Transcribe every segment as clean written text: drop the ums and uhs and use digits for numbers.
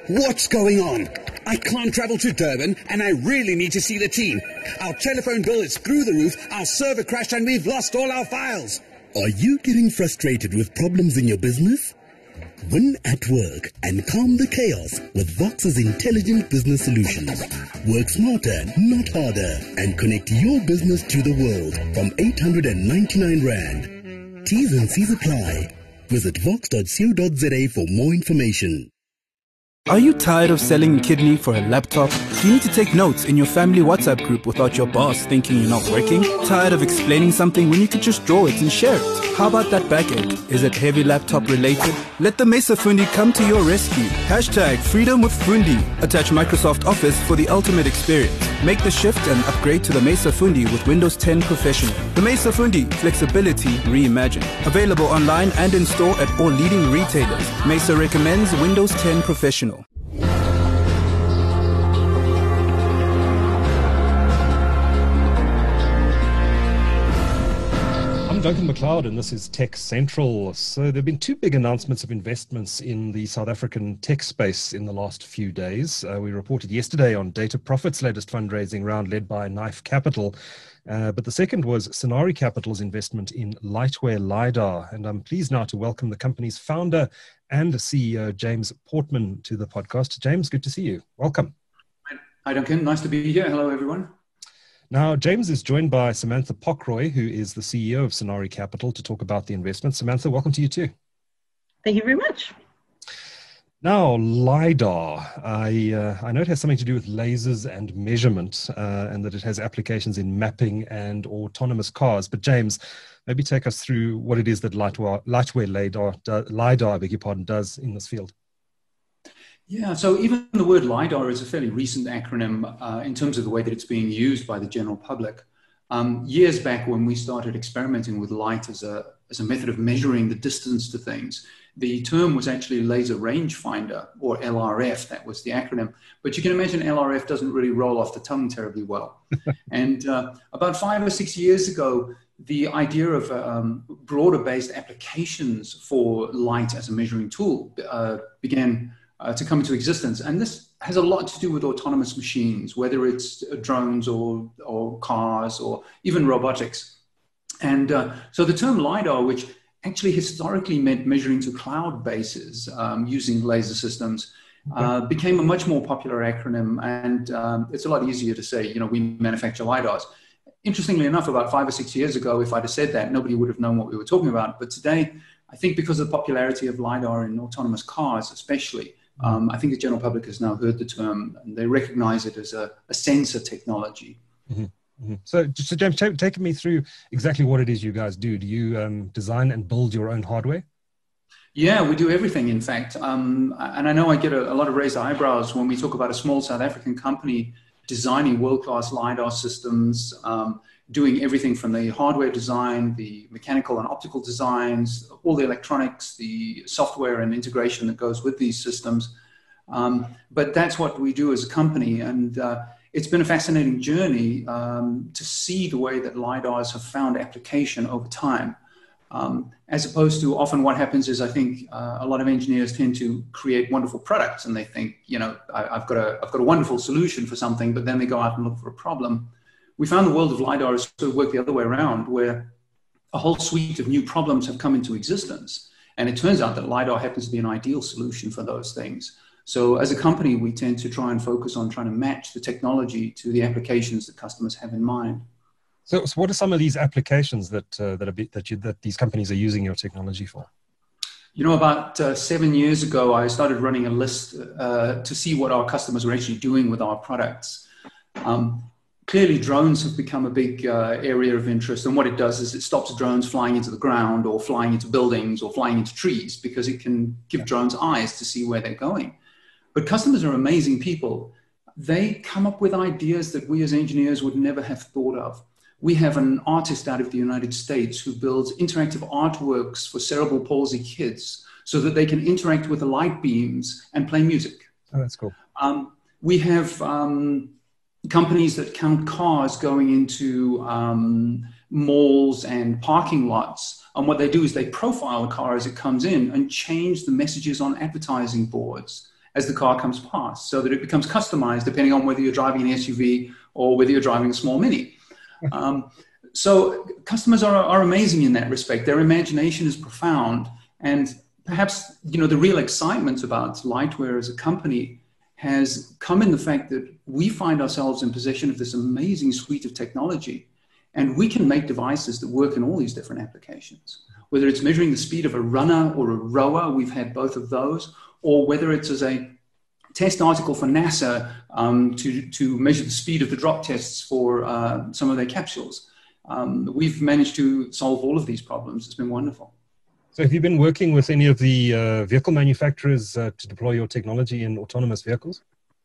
What's going on? I can't travel to Durban and I really need to see the team. Our telephone bill is through the roof, our server crashed and we've lost all our files. Are you getting frustrated with problems in your business? Win at work and calm the chaos with Vox's intelligent business solutions. Work smarter, not harder, and connect your business to the world from 899 Rand. T's and C's apply. Visit vox.co.za for more information. Are you tired of selling kidney for a laptop? Do you need to take notes in your family WhatsApp group without your boss thinking you're not working? Tired of explaining something when you could just draw it and share it? How about that backache? Is it heavy laptop related? Let the Mesa Fundi come to your rescue. Hashtag Freedom with Fundi. Attach Microsoft Office for the ultimate experience. Make the shift and upgrade to the Mesa Fundi with Windows 10 Professional. The Mesa Fundi, flexibility reimagined. Available online and in store at all leading retailers. Mesa recommends Windows 10 Professional. I'm Duncan McLeod, and this is Tech Central. So there have been two big announcements of investments in the South African tech space in the last few days. We reported yesterday on Data Profit's latest fundraising round led by Knife Capital. But the second was Sonari Capital's investment in Lightware LiDAR. And I'm pleased now to welcome the company's founder and CEO, James Portman, to the podcast. James, good to see you. Welcome. Hi, Duncan. Nice to be here. Hello, everyone. Now, James is joined by Samantha Pockroy, who is the CEO of Sonari Capital, to talk about the investment. Samantha, welcome to you too. Thank you very much. Now, LiDAR, I know it has something to do with lasers and measurement, and that it has applications in mapping and autonomous cars. But James, maybe take us through what it is that Lightware LiDAR, does in this field. Yeah, so even the word LiDAR is a fairly recent acronym in terms of the way that it's being used by the general public. Years back when we started experimenting with light as a method of measuring the distance to things, the term was actually laser rangefinder, or LRF, that was the acronym. But you can imagine LRF doesn't really roll off the tongue terribly well. And about 5 or 6 years ago, the idea of broader-based applications for light as a measuring tool began to come into existence. And this has a lot to do with autonomous machines, whether it's drones or cars or even robotics. And so the term LiDAR, which actually historically meant measuring to cloud bases using laser systems, became a much more popular acronym. And it's a lot easier to say, you know, we manufacture LiDARs. Interestingly enough, about 5 or 6 years ago, if I'd have said that, nobody would have known what we were talking about. But today, I think because of the popularity of LiDAR in autonomous cars especially, I think the general public has now heard the term and they recognize it as a sensor technology. Mm-hmm. Mm-hmm. So James, take me through exactly what it is you guys do. Do you design and build your own hardware? Yeah, we do everything, in fact. And I know I get a lot of raised eyebrows when we talk about a small South African company designing world-class LiDAR systems, doing everything from the hardware design, the mechanical and optical designs, all the electronics, the software and integration that goes with these systems. But that's what we do as a company. And it's been a fascinating journey to see the way that LiDARs have found application over time. As opposed to often what happens is I think a lot of engineers tend to create wonderful products and they think, you know, I've got a wonderful solution for something, but then they go out and look for a problem. We found the world of LiDAR has sort of worked the other way around, where a whole suite of new problems have come into existence. And it turns out that LiDAR happens to be an ideal solution for those things. So as a company, we tend to try and focus on trying to match the technology to the applications that customers have in mind. So what are some of these applications that these companies are using your technology for? You know, about 7 years ago, I started running a list to see what our customers were actually doing with our products. Clearly, drones have become a big area of interest. And what it does is it stops drones flying into the ground or flying into buildings or flying into trees because it can give drones eyes to see where they're going. But customers are amazing people. They come up with ideas that we as engineers would never have thought of. We have an artist out of the United States who builds interactive artworks for cerebral palsy kids so that they can interact with the light beams and play music. Oh, that's cool. We have companies that count cars going into malls and parking lots. And what they do is they profile the car as it comes in and change the messages on advertising boards as the car comes past, so that it becomes customized depending on whether you're driving an SUV or whether you're driving a small Mini. So customers are amazing in that respect. Their imagination is profound. And perhaps, the real excitement about Lightwear as a company has come in the fact that we find ourselves in possession of this amazing suite of technology. And we can make devices that work in all these different applications. Whether it's measuring the speed of a runner or a rower, we've had both of those, or whether it's as a test article for NASA to measure the speed of the drop tests for some of their capsules. We've managed to solve all of these problems. It's been wonderful. So have you been working with any of the vehicle manufacturers to deploy your technology in autonomous vehicles?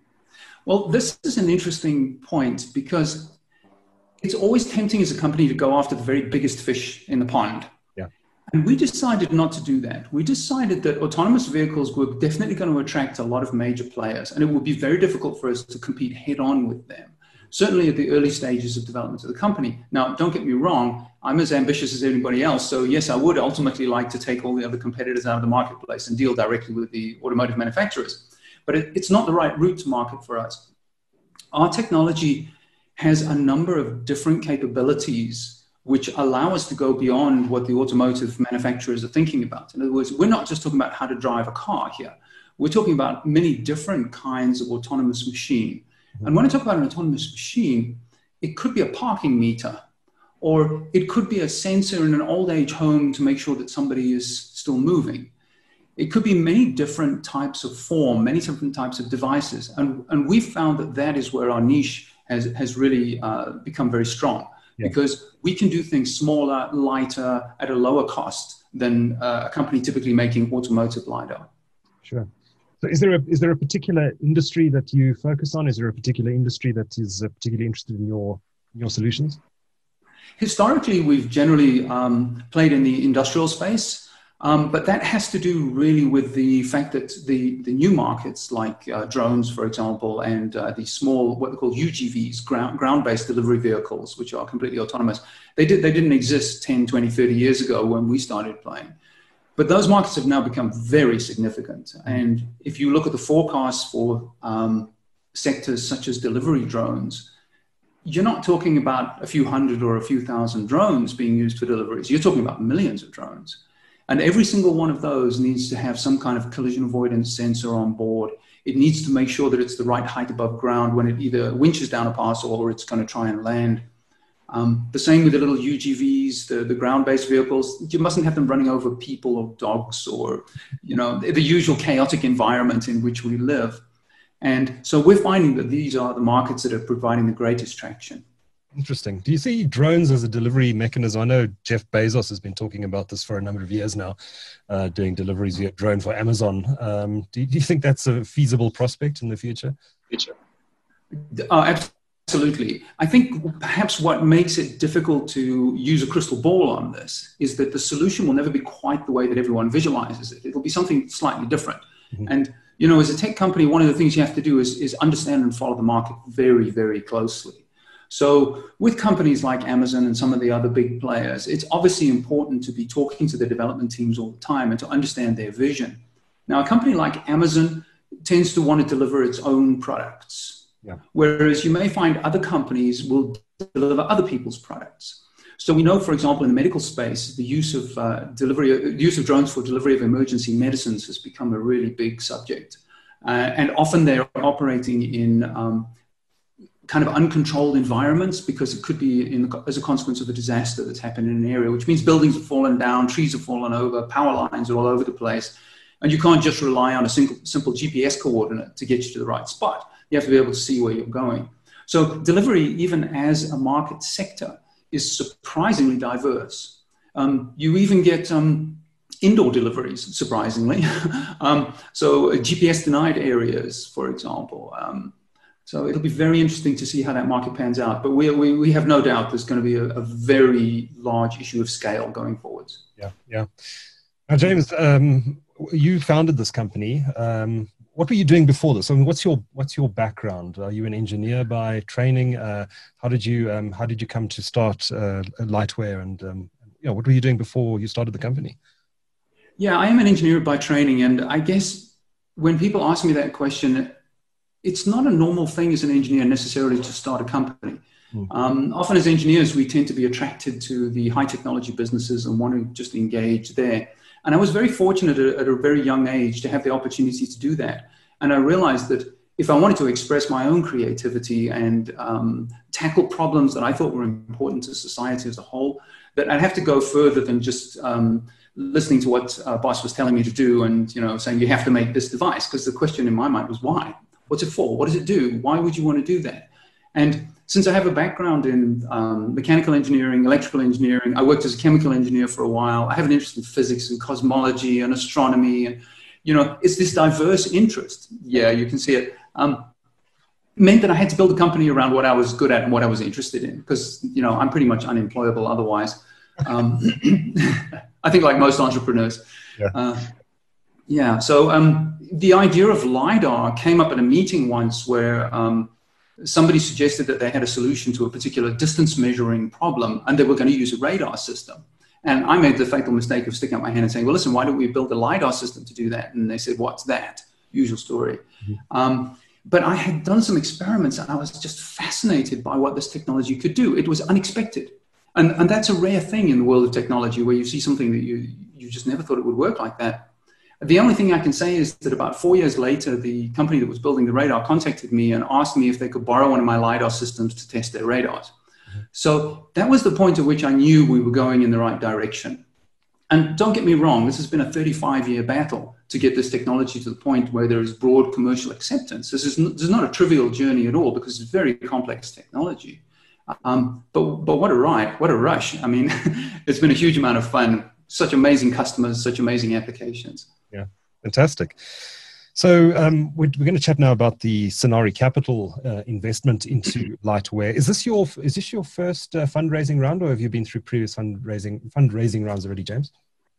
Well, this is an interesting point because it's always tempting as a company to go after the very biggest fish in the pond. Yeah. And we decided not to do that. We decided that autonomous vehicles were definitely going to attract a lot of major players, and it would be very difficult for us to compete head on with them, certainly at the early stages of development of the company. Now, don't get me wrong, I'm as ambitious as anybody else. So yes, I would ultimately like to take all the other competitors out of the marketplace and deal directly with the automotive manufacturers. But it's not the right route to market for us. Our technology has a number of different capabilities which allow us to go beyond what the automotive manufacturers are thinking about. In other words, we're not just talking about how to drive a car here. We're talking about many different kinds of autonomous machine. And when I talk about an autonomous machine, it could be a parking meter, or it could be a sensor in an old age home to make sure that somebody is still moving. It could be many different types of form, many different types of devices. And we've found that that is where our niche has really become very strong, because we can do things smaller, lighter, at a lower cost than a company typically making automotive LiDAR. Sure. So is there a particular industry that you focus on? Is there a particular industry that is particularly interested in your solutions? Historically, we've generally played in the industrial space, but that has to do really with the fact that the new markets like drones, for example, and the small, what they call UGVs, ground-based delivery vehicles, which are completely autonomous, they didn't exist 10, 20, 30 years ago when we started playing. But those markets have now become very significant. And if you look at the forecasts for sectors such as delivery drones, you're not talking about a few hundred or a few thousand drones being used for deliveries. You're talking about millions of drones. And every single one of those needs to have some kind of collision avoidance sensor on board. It needs to make sure that it's the right height above ground when it either winches down a parcel or it's going to try and land. The same with the little UGVs, the ground-based vehicles. You mustn't have them running over people or dogs or, the usual chaotic environment in which we live. And so we're finding that these are the markets that are providing the greatest traction. Interesting. Do you see drones as a delivery mechanism? I know Jeff Bezos has been talking about this for a number of years now, doing deliveries via drone for Amazon. Do you think that's a feasible prospect in the future? Absolutely. I think perhaps what makes it difficult to use a crystal ball on this is that the solution will never be quite the way that everyone visualizes it. It'll be something slightly different. Mm-hmm. And, as a tech company, one of the things you have to do is understand and follow the market very, very closely. So with companies like Amazon and some of the other big players, it's obviously important to be talking to the development teams all the time and to understand their vision. Now, a company like Amazon tends to want to deliver its own products. Yeah. Whereas you may find other companies will deliver other people's products. So we know, for example, in the medical space, the use of drones for delivery of emergency medicines has become a really big subject. And often they're operating in kind of uncontrolled environments because it could be as a consequence of a disaster that's happened in an area, which means buildings have fallen down, trees have fallen over, power lines are all over the place. And you can't just rely on a simple GPS coordinate to get you to the right spot. You have to be able to see where you're going. So delivery, even as a market sector, is surprisingly diverse. You even get indoor deliveries, surprisingly. So GPS denied areas, for example. So it'll be very interesting to see how that market pans out. But we have no doubt there's going to be a very large issue of scale going forwards. Yeah. Now, James, you founded this company. What were you doing before this? I mean, what's your background? Are you an engineer by training? How did you come to start Lightwear? And what were you doing before you started the company? Yeah, I am an engineer by training, and I guess when people ask me that question, it's not a normal thing as an engineer necessarily to start a company. Often as engineers, we tend to be attracted to the high technology businesses and want to just engage there. And I was very fortunate at a very young age to have the opportunity to do that. And I realized that if I wanted to express my own creativity and tackle problems that I thought were important to society as a whole, that I'd have to go further than just listening to what boss was telling me to do and, saying you have to make this device. Because the question in my mind was why? What's it for? What does it do? Why would you want to do that? And since I have a background in mechanical engineering, electrical engineering, I worked as a chemical engineer for a while. I have an interest in physics and cosmology and astronomy. And, it's this diverse interest. Yeah, you can see it. Meant that I had to build a company around what I was good at and what I was interested in. Because, I'm pretty much unemployable otherwise. I think like most entrepreneurs. Yeah. So the idea of LiDAR came up at a meeting once where somebody suggested that they had a solution to a particular distance measuring problem and they were going to use a radar system. And I made the fatal mistake of sticking up my hand and saying, well, listen, why don't we build a LiDAR system to do that? And they said, what's that? Usual story. But I had done some experiments and I was just fascinated by what this technology could do. It was unexpected. And that's a rare thing in the world of technology where you see something that you just never thought it would work like that. The only thing I can say is that about 4 years later, the company that was building the radar contacted me and asked me if they could borrow one of my LiDAR systems to test their radars. So that was the point at which I knew we were going in the right direction. And don't get me wrong, this has been a 35-year battle to get this technology to the point where there is broad commercial acceptance. This is not a trivial journey at all because it's very complex technology. But what a ride, what a rush. I mean, it's been a huge amount of fun, such amazing customers, such amazing applications. Yeah, fantastic. So we're going to chat now about the Sonari Capital investment into Lightware. Is this your first fundraising round, or have you been through previous fundraising rounds already, James?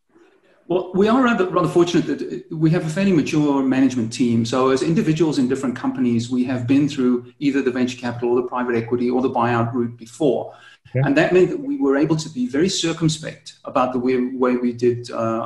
Well, we are rather fortunate that we have a fairly mature management team. So as individuals in different companies, we have been through either the venture capital or the private equity or the buyout route before. Yeah. And that meant that we were able to be very circumspect about the way we did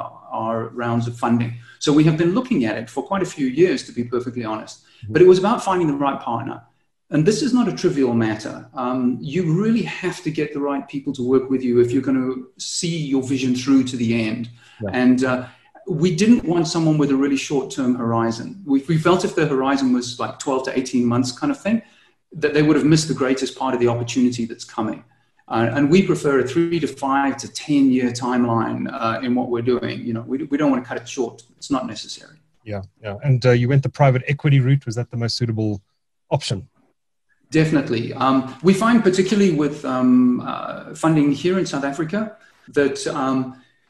our rounds of funding. So we have been looking at it for quite a few years, to be perfectly honest. But it was about finding the right partner. And this is not a trivial matter. You really have to get the right people to work with you if you're going to see your vision through to the end. Yeah. And we didn't want someone with a really short-term horizon. We felt if the horizon was like 12 to 18 months kind of thing, that they would have missed the greatest part of the opportunity that's coming. And we prefer a 3 to 5 to 10 year timeline in what we're doing. We don't want to cut it short. It's not necessary. Yeah. And you went the private equity route. Was that the most suitable option? Definitely. We find particularly with funding here in South Africa that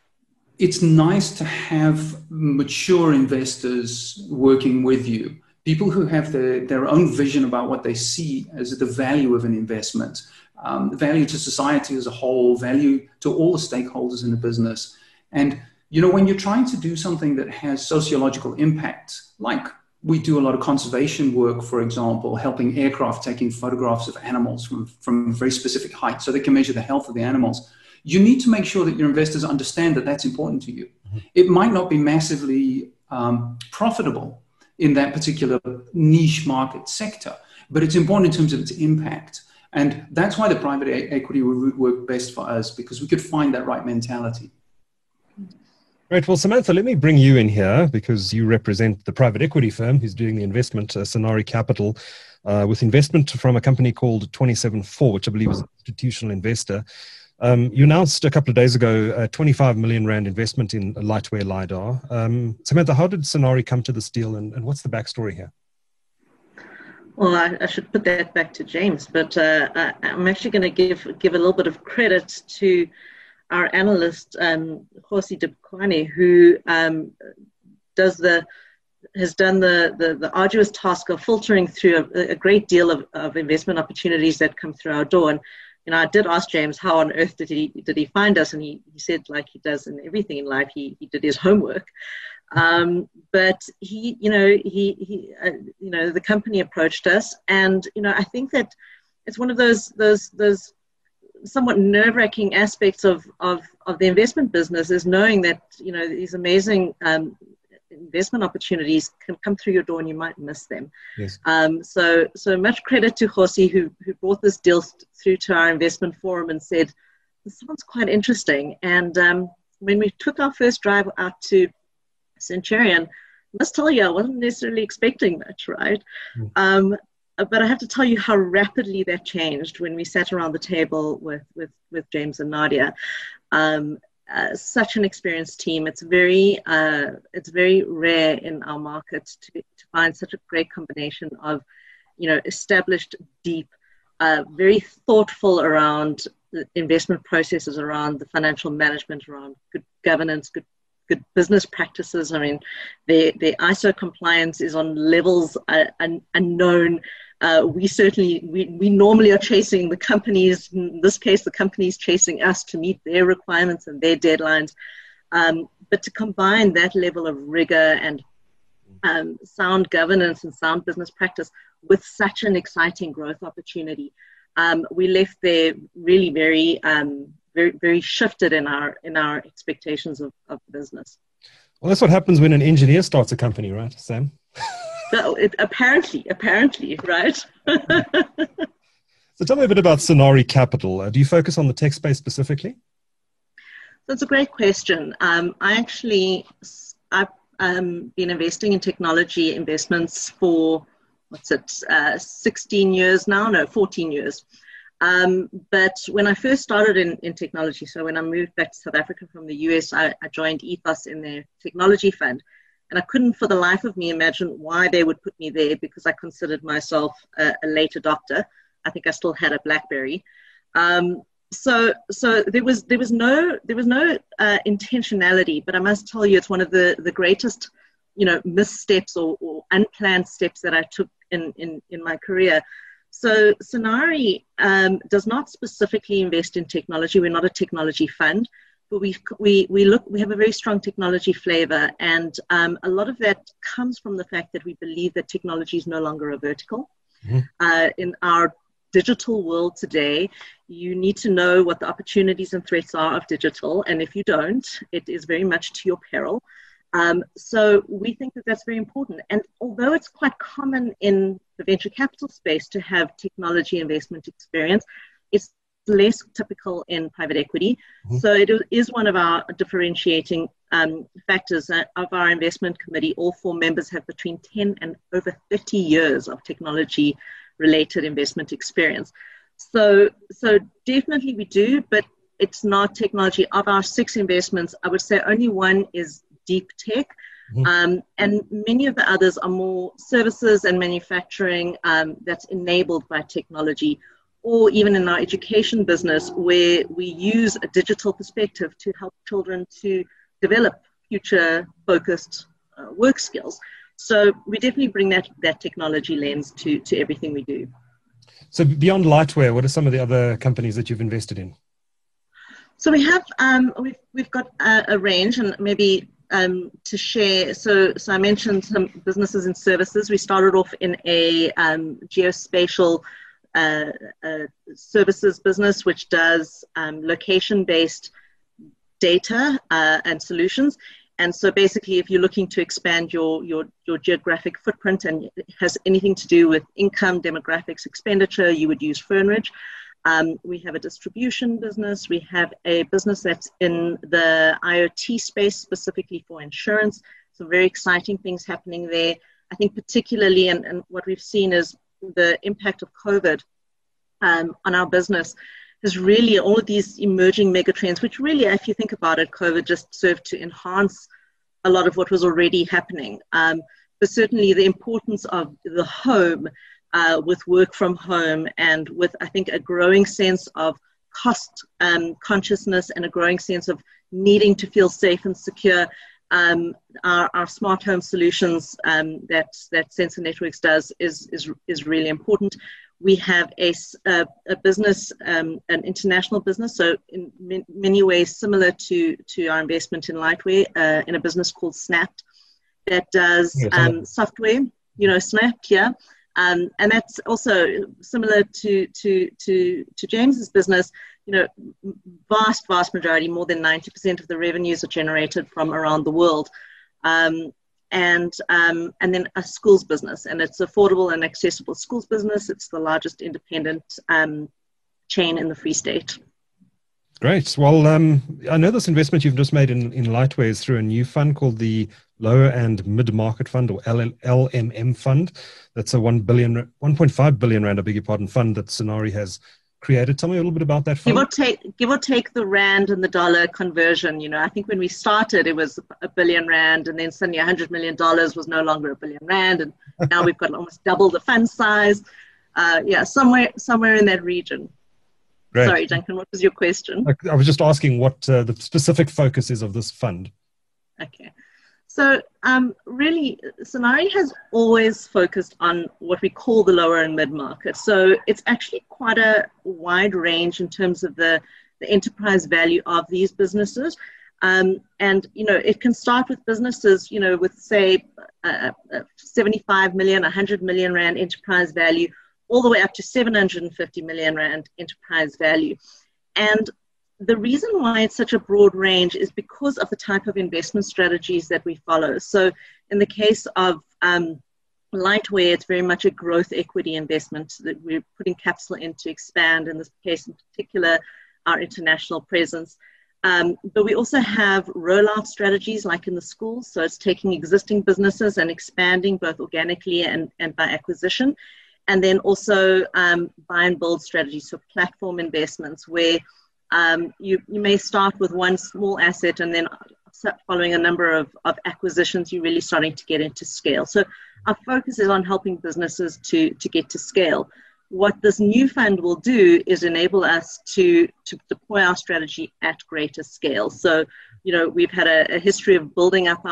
it's nice to have mature investors working with you, people who have their own vision about what they see as the value of an investment. Value to society as a whole, value to all the stakeholders in the business. And, when you're trying to do something that has sociological impact, like we do a lot of conservation work, for example, helping aircraft taking photographs of animals from very specific heights so they can measure the health of the animals, you need to make sure that your investors understand that that's important to you. Mm-hmm. It might not be massively profitable in that particular niche market sector, but it's important in terms of its impact. And that's why the private equity route worked best for us, because we could find that right mentality. Right. Well, Samantha, let me bring you in here because you represent the private equity firm who's doing the investment, Sonari Capital, with investment from a company called 274, which I believe is an institutional investor. You announced a couple of days ago a 25 million rand investment in Lightware LiDAR. Samantha, how did Sonari come to this deal and what's the backstory here? Well, I should put that back to James, but I'm actually going to give a little bit of credit to our analyst, Hosi Dipkwani, who has done the arduous task of filtering through a great deal of investment opportunities that come through our door. And I did ask James how on earth did he find us, and he said, like he does in everything in life, he did his homework. But the company approached us, and I think that it's one of those somewhat nerve-wracking aspects of the investment business is knowing that these amazing investment opportunities can come through your door and you might miss them. Yes. So much credit to Josi who brought this deal through to our investment forum and said, this sounds quite interesting. And when we took our first drive out to Centurion, I must tell you, I wasn't necessarily expecting much, right? But I have to tell you how rapidly that changed when we sat around the table with James and Nadia. Such an experienced team. It's very rare in our market to find such a great combination of, established, deep, very thoughtful around the investment processes, around the financial management, around good governance, good business practices. I mean, their ISO compliance is on levels unknown. We normally are chasing the companies. In this case, the companies chasing us to meet their requirements and their deadlines. But to combine that level of rigor and sound governance and sound business practice with such an exciting growth opportunity, we left there really very, very shifted in our expectations of business. Well, that's what happens when an engineer starts a company, right, Sam? So apparently, right? So tell me a bit about Sonari Capital. Do you focus on the tech space specifically? That's a great question. I've been investing in technology investments for, 16 years now? No, 14 years. But when I first started in technology, so when I moved back to South Africa from the US, I joined Ethos in their technology fund. And I couldn't for the life of me imagine why they would put me there, because I considered myself a late adopter. I think I still had a BlackBerry. So there was no intentionality, but I must tell you, it's one of the greatest, missteps or unplanned steps that I took in my career. So Sonari does not specifically invest in technology. We're not a technology fund, but we have a very strong technology flavor, and a lot of that comes from the fact that we believe that technology is no longer a vertical. In our digital world today, you need to know what the opportunities and threats are of digital, and if you don't, it is very much to your peril. So we think that that's very important. And although it's quite common in the venture capital space to have technology investment experience, it's less typical in private equity. So it is one of our differentiating factors of our investment committee. All 4 members have between 10 and over 30 years of technology related investment experience. So definitely we do, but it's not technology. Of our 6 investments, I would say only 1 is deep tech. And many of the others are more services and manufacturing that's enabled by technology, or even in our education business, where we use a digital perspective to help children to develop future-focused work skills. So we definitely bring that technology lens to everything we do. So beyond Lightware, what are some of the other companies that you've invested in? So we have we've got a range, and maybe to share. So I mentioned some businesses and services. We started off in a geospatial services business, which does location-based data and solutions. And so basically, if you're looking to expand your geographic footprint and it has anything to do with income, demographics, expenditure, you would use Fernridge. We have a distribution business. We have a business that's in the IoT space, specifically for insurance. So very exciting things happening there. I think particularly, and what we've seen is the impact of COVID on our business is really all of these emerging megatrends, which really, if you think about it, COVID just served to enhance a lot of what was already happening. But certainly the importance of the home with work from home, and with, I think, a growing sense of cost consciousness and a growing sense of needing to feel safe and secure. Our smart home solutions that Sensor Networks does is really important. We have a business, an international business, so in many ways similar to our investment in Lightware, in a business called Snapped that does software, Snapped, yeah. And that's also similar to James's business. Vast majority, more than 90% of the revenues are generated from around the world. and then a schools business, and it's affordable and accessible schools business. It's the largest independent chain in the Free State. Great. Well, I know this investment you've just made in Lightware is through a new fund called the Lower and Mid-Market Fund, or LMM Fund. That's a 1.5 billion rand, I beg your pardon, fund that Sonari has created. Tell me a little bit about that fund. Give or take the rand and the dollar conversion. I think when we started, it was R1 billion, and then suddenly $100 million was no longer R1 billion, and now we've got almost double the fund size. Somewhere in that region. Great. Sorry, Duncan, what was your question? I was just asking what the specific focus is of this fund. Okay. So really, Sonari has always focused on what we call the lower and mid-market. So it's actually quite a wide range in terms of the enterprise value of these businesses. And, it can start with businesses, with, say, 75 million, 100 million rand enterprise value, all the way up to 750 million rand enterprise value. And the reason why it's such a broad range is because of the type of investment strategies that we follow. So in the case of Lightware, it's very much a growth equity investment that we're putting capital in to expand, in this case in particular, our international presence. But we also have rollout strategies like in the schools. So it's taking existing businesses and expanding both organically and by acquisition. And then also buy and build strategies, so platform investments where you may start with one small asset and then following a number of acquisitions, you're really starting to get into scale. So our focus is on helping businesses to get to scale. What this new fund will do is enable us to deploy our strategy at greater scale. So, we've had a history of building up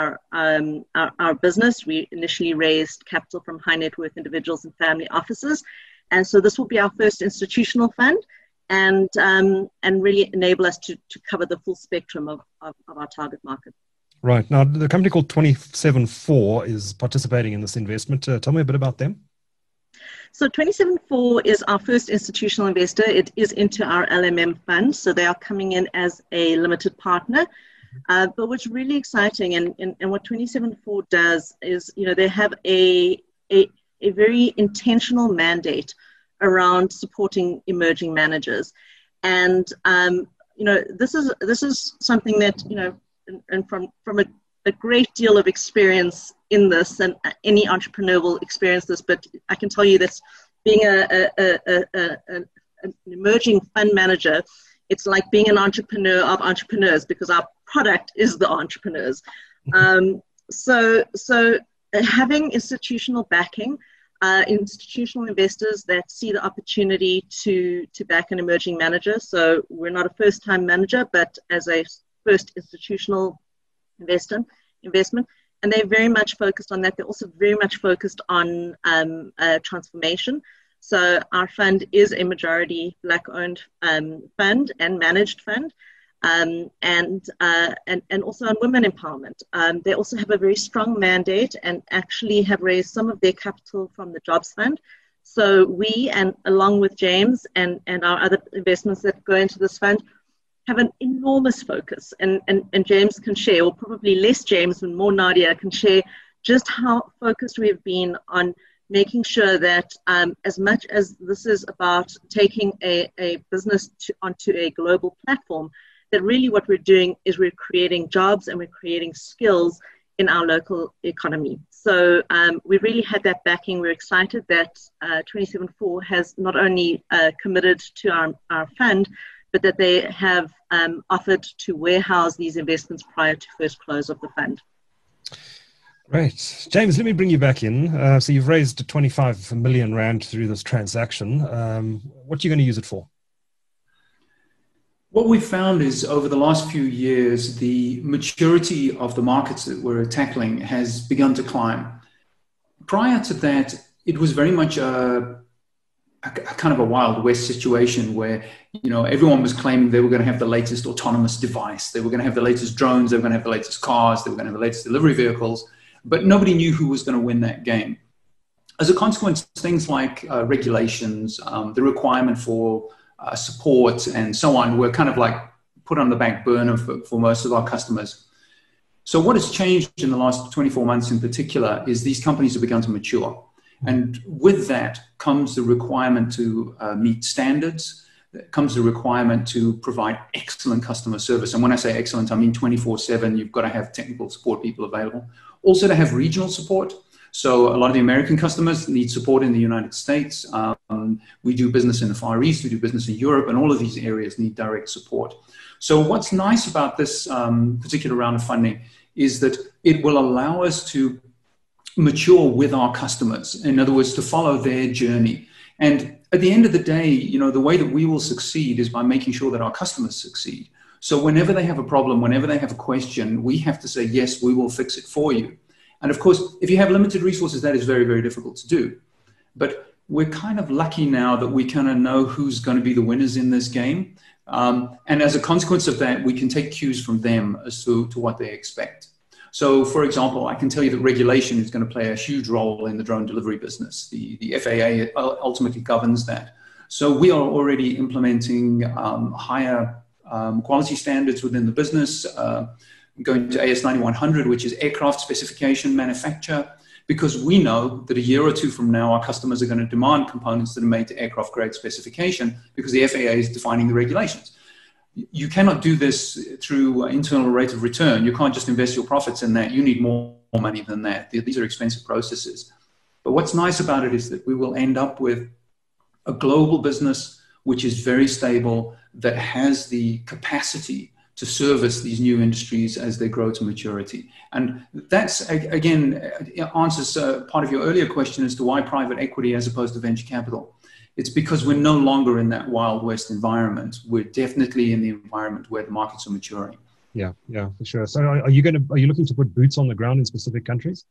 our business. We initially raised capital from high net worth individuals and family offices. And so this will be our first institutional fund and really enable us to cover the full spectrum of our target market. Right. Now, the company called 274 is participating in this investment. Tell me a bit about them. So 274 is our first institutional investor. It is into our LMM fund. So they are coming in as a limited partner. But what's really exciting and what 274 does is, they have a very intentional mandate around supporting emerging managers. And, this is something that, and from a great deal of experience in this, and any entrepreneur will experience this, but I can tell you that being an emerging fund manager, it's like being an entrepreneur of entrepreneurs because our product is the entrepreneurs. So having institutional backing, institutional investors that see the opportunity to back an emerging manager. So we're not a first-time manager, but as a first institutional investment, and they're very much focused on that. They're also very much focused on transformation. So our fund is a majority Black-owned fund and managed fund, and also on women empowerment. They also have a very strong mandate and actually have raised some of their capital from the Jobs Fund. So we, and along with James and our other investments that go into this fund, have an enormous focus, and James can share, or probably less James and more Nadia can share, just how focused we have been on making sure that as much as this is about taking a business onto a global platform, that really what we're doing is we're creating jobs and we're creating skills in our local economy. So we really had that backing. We're excited that 274 has not only committed to our fund, but that they have offered to warehouse these investments prior to first close of the fund. Great. James, let me bring you back in. So you've raised 25 million rand through this transaction. What are you going to use it for? What we've found is over the last few years, the maturity of the markets that we're tackling has begun to climb. Prior to that, it was very much a kind of a Wild West situation where, everyone was claiming they were going to have the latest autonomous device. They were going to have the latest drones. They were going to have the latest cars. They were going to have the latest delivery vehicles. But nobody knew who was going to win that game. As a consequence, things like regulations, the requirement for support and so on were kind of like put on the back burner for most of our customers. So what has changed in the last 24 months in particular is these companies have begun to mature. And with that comes the requirement to meet standards, comes the requirement to provide excellent customer service. And when I say excellent, I mean 24/7. You've got to have technical support people available. Also to have regional support. So a lot of the American customers need support in the United States. We do business in the Far East, we do business in Europe, and all of these areas need direct support. So what's nice about this particular round of funding is that it will allow us to mature with our customers. In other words, to follow their journey. And at the end of the day, you know, the way that we will succeed is by making sure that our customers succeed. So whenever they have a problem, whenever they have a question, we have to say, yes, we will fix it for you. And of course, if you have limited resources, that is very, very difficult to do. But we're kind of lucky now that we kind of know who's going to be the winners in this game. And as a consequence of that, we can take cues from them as to what they expect. So, for example, I can tell you that regulation is going to play a huge role in the drone delivery business. The FAA ultimately governs that. So we are already implementing higher quality standards within the business, going to AS9100, which is aircraft specification manufacture, because we know that a year or two from now, our customers are going to demand components that are made to aircraft grade specification because the FAA is defining the regulations. You cannot do this through internal rate of return. You can't just invest your profits in that. You need more money than that. These are expensive processes. But what's nice about it is that we will end up with a global business which is very stable, that has the capacity to service these new industries as they grow to maturity. And that's, again, answers part of your earlier question as to why private equity as opposed to venture capital. It's because we're no longer in that Wild West environment. We're definitely in the environment where the markets are maturing. Yeah, for sure. So are you looking to put boots on the ground in specific countries?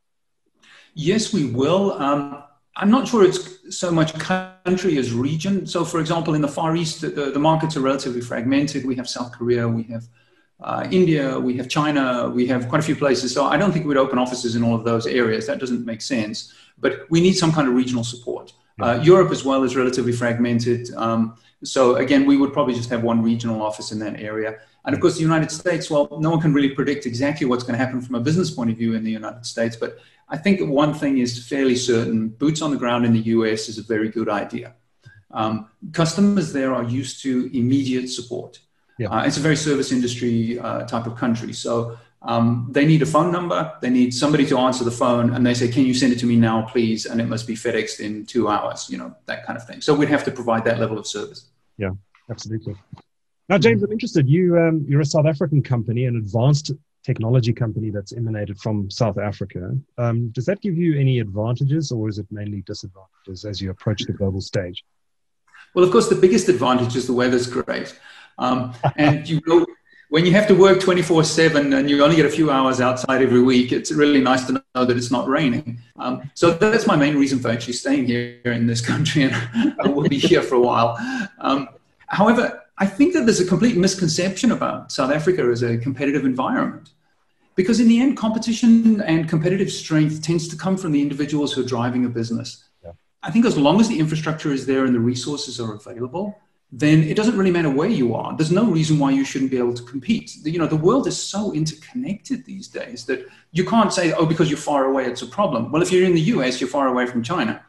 Yes, we will. I'm not sure it's so much country as region. So, for example, in the Far East, the markets are relatively fragmented. We have South Korea, we have India, we have China, we have quite a few places. So I don't think we'd open offices in all of those areas. That doesn't make sense. But we need some kind of regional support. Europe as well is relatively fragmented. So again, we would probably just have one regional office in that area. And of course, the United States, well, no one can really predict exactly what's going to happen from a business point of view in the United States. But I think that one thing is fairly certain: boots on the ground in the US is a very good idea. Customers there are used to immediate support. It's a very service industry type of country. So they need a phone number, they need somebody to answer the phone, and they say, can you send it to me now, please? And it must be FedExed in 2 hours, you know, that kind of thing. So we'd have to provide that level of service. Yeah, absolutely. Now, James, I'm interested. You're a South African company, an advanced technology company that's emanated from South Africa. Does that give you any advantages, or is it mainly disadvantages as you approach the global stage? Well, of course, the biggest advantage is the weather's great. And when you have to work 24/7 and you only get a few hours outside every week, it's really nice to know that it's not raining. So that's my main reason for actually staying here in this country, and I will be here for a while. However, I think that there's a complete misconception about South Africa as a competitive environment, because in the end, competition and competitive strength tends to come from the individuals who are driving a business. I think as long as the infrastructure is there and the resources are available, then it doesn't really matter where you are. There's no reason why you shouldn't be able to compete. You know, the world is so interconnected these days that you can't say, oh, because you're far away, it's a problem. Well, if you're in the US, you're far away from China.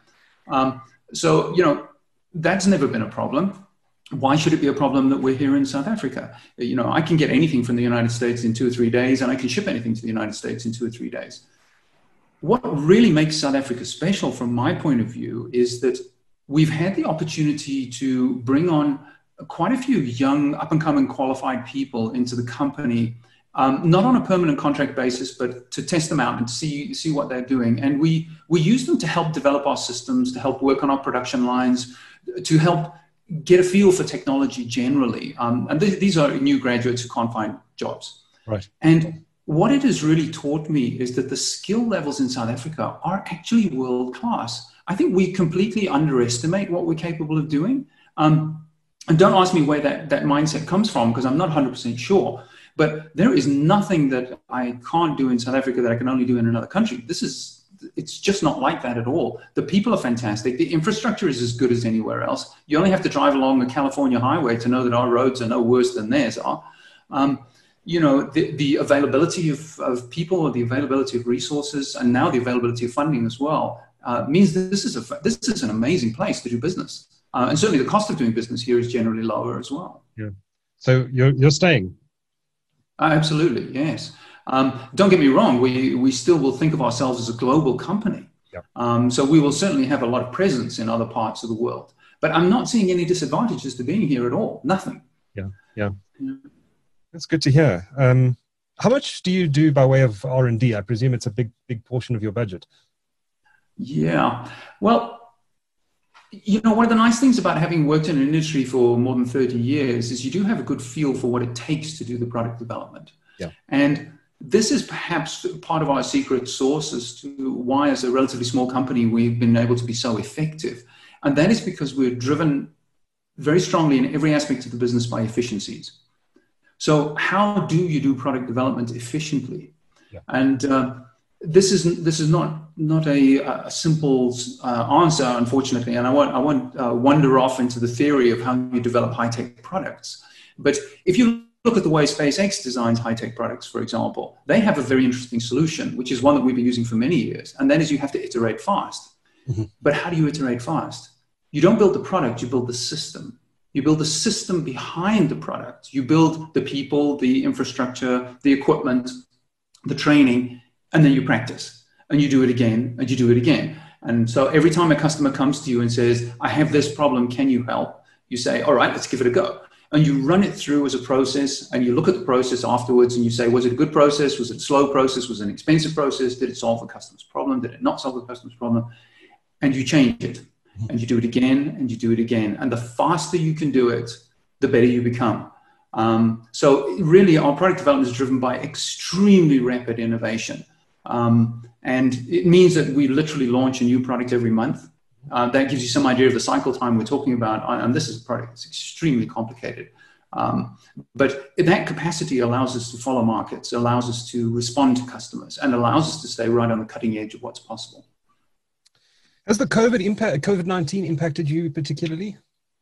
So, you know, that's never been a problem. Why should it be a problem that we're here in South Africa? You know, I can get anything from the United States in 2 or 3 days, and I can ship anything to the United States in 2 or 3 days. What really makes South Africa special from my point of view is that we've had the opportunity to bring on quite a few young, up-and-coming qualified people into the company, not on a permanent contract basis, but to test them out and see what they're doing. And we use them to help develop our systems, to help work on our production lines, to help get a feel for technology generally. And these are new graduates who can't find jobs. Right. And what it has really taught me is that the skill levels in South Africa are actually world-class. I think we completely underestimate what we're capable of doing. And don't ask me where that mindset comes from, because I'm not 100% sure. But there is nothing that I can't do in South Africa that I can only do in another country. It's just not like that at all. The people are fantastic. The infrastructure is as good as anywhere else. You only have to drive along the California highway to know that our roads are no worse than theirs are. the availability of people, or the availability of resources, and now the availability of funding as well, means that this is an amazing place to do business. And certainly the cost of doing business here is generally lower as well. Yeah. So you're staying? Absolutely, yes. Don't get me wrong, we still will think of ourselves as a global company. Yeah. So we will certainly have a lot of presence in other parts of the world. But I'm not seeing any disadvantages to being here at all. Nothing. Yeah. That's good to hear. How much do you do by way of R&D? I presume it's a big portion of your budget. Yeah. Well, one of the nice things about having worked in an industry for more than 30 years is you do have a good feel for what it takes to do the product development. Yeah. And this is perhaps part of our secret sauce as to why, as a relatively small company, we've been able to be so effective. And that is because we're driven very strongly in every aspect of the business by efficiencies. So how do you do product development efficiently? Yeah. And this is not a simple answer, unfortunately. And I won't wander off into the theory of how you develop high-tech products. But if you look at the way SpaceX designs high-tech products, for example, they have a very interesting solution, which is one that we've been using for many years. And that is you have to iterate fast. Mm-hmm. But how do you iterate fast? You don't build the product, you build the system. You build the system behind the product. You build the people, the infrastructure, the equipment, the training, and then you practice. And you do it again, and you do it again. And so every time a customer comes to you and says, I have this problem, can you help? You say, all right, let's give it a go. And you run it through as a process, and you look at the process afterwards, and you say, was it a good process? Was it a slow process? Was it an expensive process? Did it solve the customer's problem? Did it not solve the customer's problem? And you change it. And you do it again, and you do it again. And the faster you can do it, the better you become. So really, our product development is driven by extremely rapid innovation. And it means that we literally launch a new product every month. That gives you some idea of the cycle time we're talking about. And this is a product that's extremely complicated. But that capacity allows us to follow markets, allows us to respond to customers, and allows us to stay right on the cutting edge of what's possible. Has the COVID-19 impacted you particularly?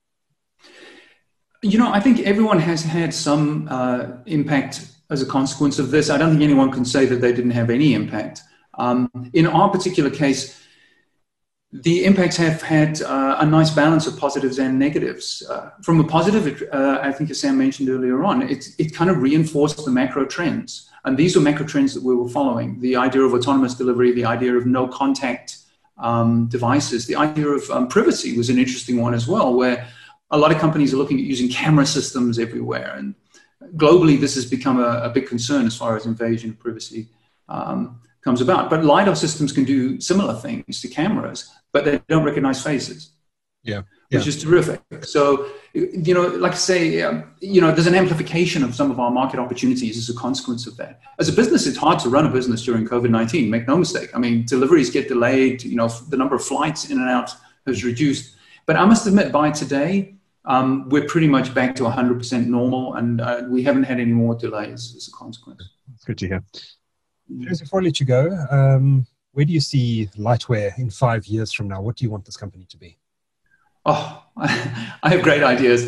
I think everyone has had some impact as a consequence of this. I don't think anyone can say that they didn't have any impact. In our particular case, the impacts have had a nice balance of positives and negatives. From a positive, I think as Sam mentioned earlier on, it kind of reinforced the macro trends. And these were macro trends that we were following. The idea of autonomous delivery, the idea of no contact devices. The idea of privacy was an interesting one as well, where a lot of companies are looking at using camera systems everywhere. And globally, this has become a big concern as far as invasion of privacy comes about. But LiDAR systems can do similar things to cameras, but they don't recognize faces. Yeah. Which is terrific. So, like I say, there's an amplification of some of our market opportunities as a consequence of that. As a business, it's hard to run a business during COVID-19, make no mistake. I mean, deliveries get delayed, the number of flights in and out has reduced. But I must admit, by today, we're pretty much back to 100% normal, and we haven't had any more delays as a consequence. That's good to hear. James, before I let you go, where do you see Lightware in 5 years from now? What do you want this company to be? Oh, I have great ideas.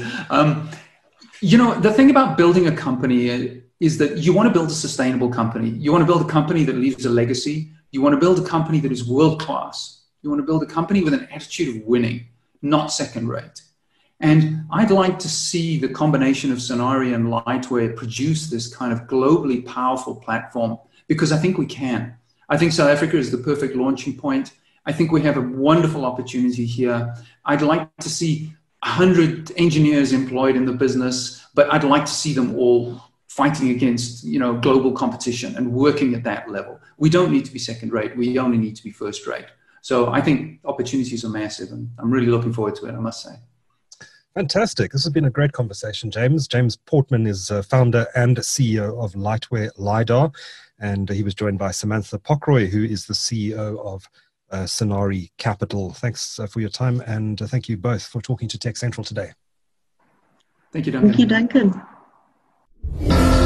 The thing about building a company is that you want to build a sustainable company. You want to build a company that leaves a legacy. You want to build a company that is world-class. You want to build a company with an attitude of winning, not second-rate. And I'd like to see the combination of Sonari and Lightware produce this kind of globally powerful platform, because I think we can. I think South Africa is the perfect launching point. I think we have a wonderful opportunity here. I'd like to see 100 engineers employed in the business, but I'd like to see them all fighting against, global competition and working at that level. We don't need to be second rate. We only need to be first rate. So I think opportunities are massive, and I'm really looking forward to it, I must say. Fantastic. This has been a great conversation, James. James Portman is founder and CEO of Lightware LiDAR, and he was joined by Samantha Pockroy, who is the CEO of Sonari Capital. Thanks for your time, and thank you both for talking to Tech Central today. Thank you, Duncan. Thank you, Duncan.